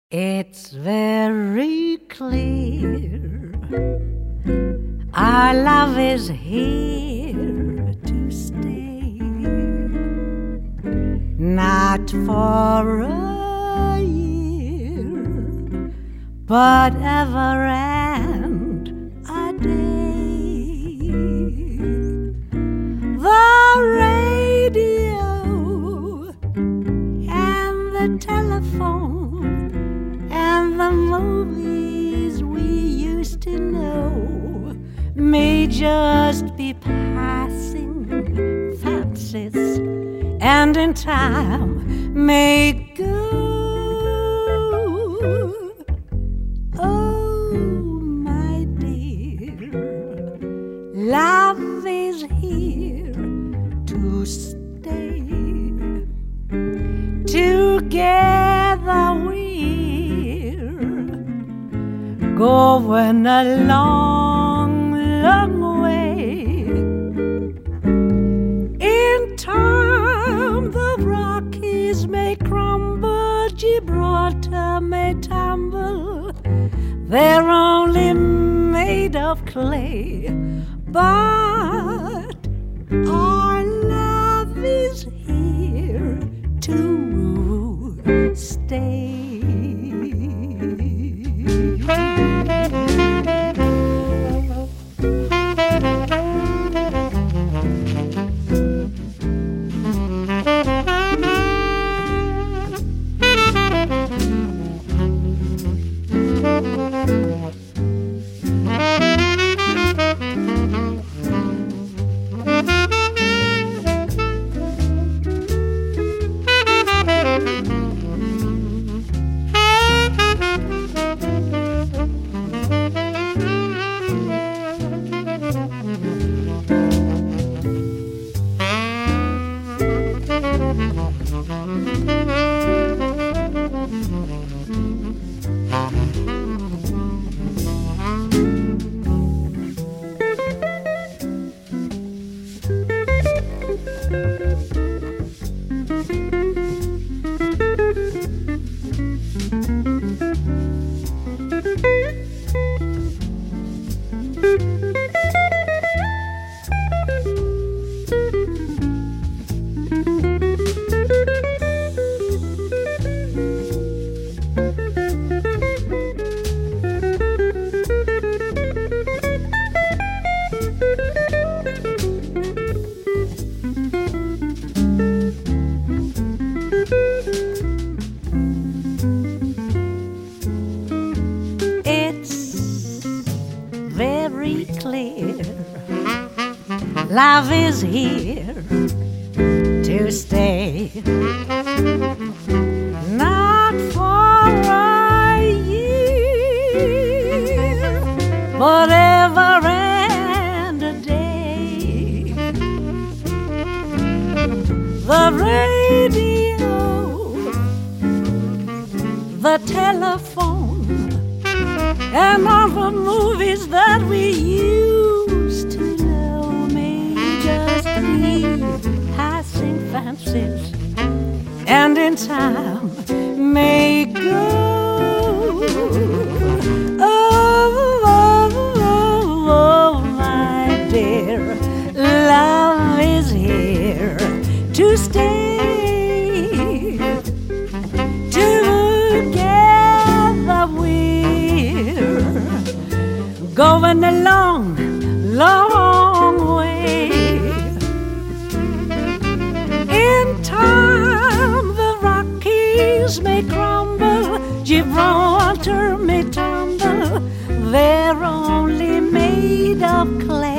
It's very clear our love is here to stay, not for a year, but ever and a day. The radio and the telephone and the movies we used to know may just be passing fancies, and in time may go. Oh, my dear, love is here to stay. Together we're going a long, long way. In time the Rockies may crumble, Gibraltar may tumble, they're only made of clay, but our love is here to stay. Very clear, love is here to stay, not for a year, but ever and a day. The radio, the telephone, and all the movies that we used to know may just be passing fancies, and in time may go. Oh, oh, oh, oh, my dear, love is here to stay. Together we're going a long, long way. In time the Rockies may crumble, Gibraltar may tumble, they're only made of clay.